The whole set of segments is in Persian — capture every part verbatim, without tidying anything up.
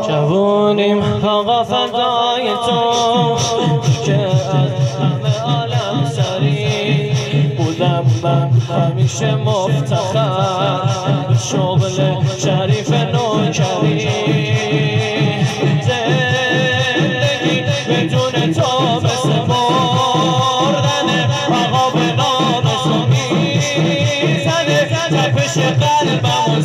جوونیم آقا فدای تو که از همه عالم سری بودم من همیشه مفتخر به شغل شریف نوکری. زندگی بدون تو مثل مردن آقا به نام تو میزنه تپش قلبم و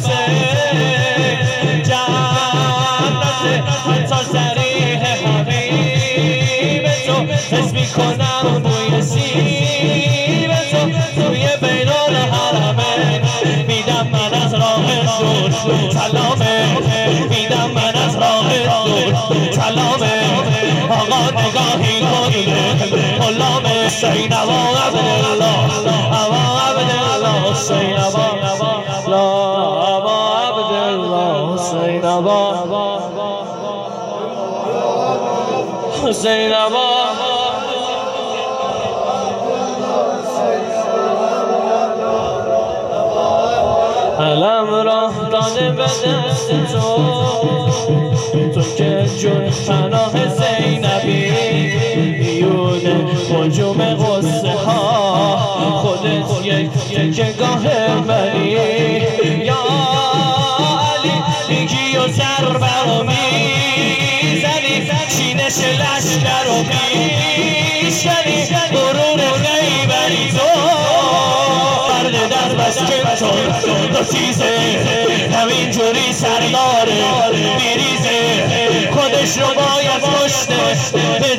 حتی صریح حبیب تو حس میکنم بوی سیب تو توی بینال حرمه. میدم من از راه دور سلامه، میدم من از راه دور سلامه. آقا نگاهی کن غلامه سینما عبدالله ابا عبدالله سینما ابا عبدالله سینما حسین ابا علم راه داده به دست تو، تو که جون پناه زینبی میونه هجوم غصه ها خودت یک تکه گاه منی. یا علی میگی و ضربه رو میزنی چینش لشکر رو میشنی برون خیبری تو فرد در بسکن تو دو چیزه همینجوری سرداره میریزه خودش رو باید کشته